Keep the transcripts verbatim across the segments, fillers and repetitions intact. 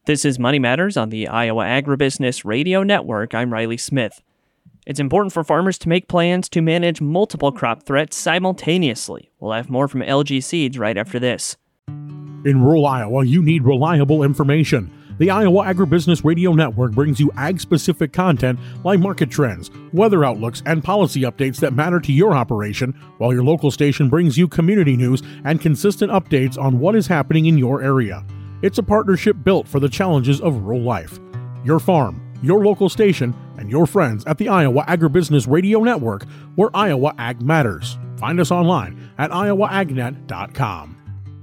This is Money Matters on the Iowa Agribusiness Radio Network. I'm Riley Smith. It's important for farmers to make plans to manage multiple crop threats simultaneously. We'll have more from L G Seeds right after this. In rural Iowa, you need reliable information. The Iowa Agribusiness Radio Network brings you ag-specific content like market trends, weather outlooks, and policy updates that matter to your operation, while your local station brings you community news and consistent updates on what is happening in your area. It's a partnership built for the challenges of rural life. Your farm, your local station, and your friends at the Iowa Agribusiness Radio Network, where Iowa Ag matters. Find us online at iowa agnet dot com.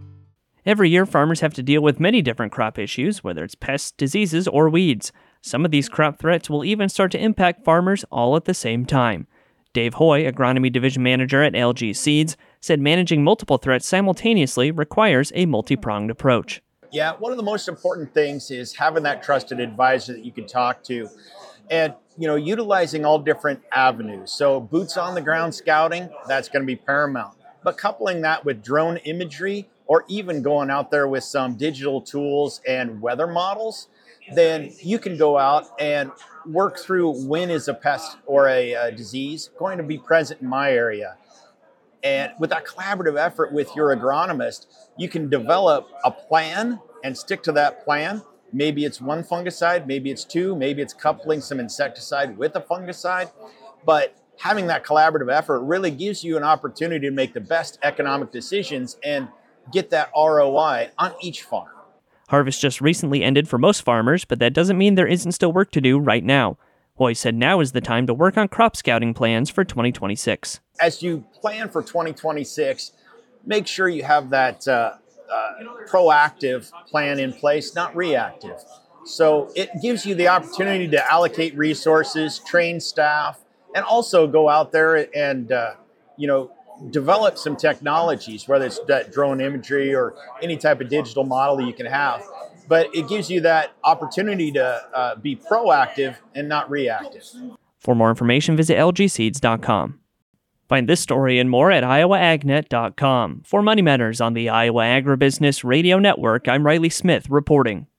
Every year, farmers have to deal with many different crop issues, whether it's pests, diseases, or weeds. Some of these crop threats will even start to impact farmers all at the same time. Dave Hoy, Agronomy Division Manager at L G Seeds, said managing multiple threats simultaneously requires a multi-pronged approach. Yeah, one of the most important things is having that trusted advisor that you can talk to and, you know, utilizing all different avenues. So boots on the ground scouting, that's going to be paramount. But coupling that with drone imagery or even going out there with some digital tools and weather models, then you can go out and work through when is a pest or a, a disease going to be present in my area. And with that collaborative effort with your agronomist, you can develop a plan and stick to that plan. Maybe it's one fungicide, maybe it's two, maybe it's coupling some insecticide with a fungicide. But having that collaborative effort really gives you an opportunity to make the best economic decisions and get that R O I on each farm. Harvest just recently ended for most farmers, but that doesn't mean there isn't still work to do right now. Hoy said now is the time to work on crop scouting plans for twenty twenty-six. As you plan for twenty twenty-six, make sure you have that uh, uh, proactive plan in place, not reactive. So it gives you the opportunity to allocate resources, train staff, and also go out there and, uh, you know, develop some technologies, whether it's that drone imagery or any type of digital model that you can have. But it gives you that opportunity to uh, be proactive and not reactive. For more information, visit L G seeds dot com. Find this story and more at iowa agnet dot com. For Money Matters on the Iowa Agribusiness Radio Network, I'm Riley Smith reporting.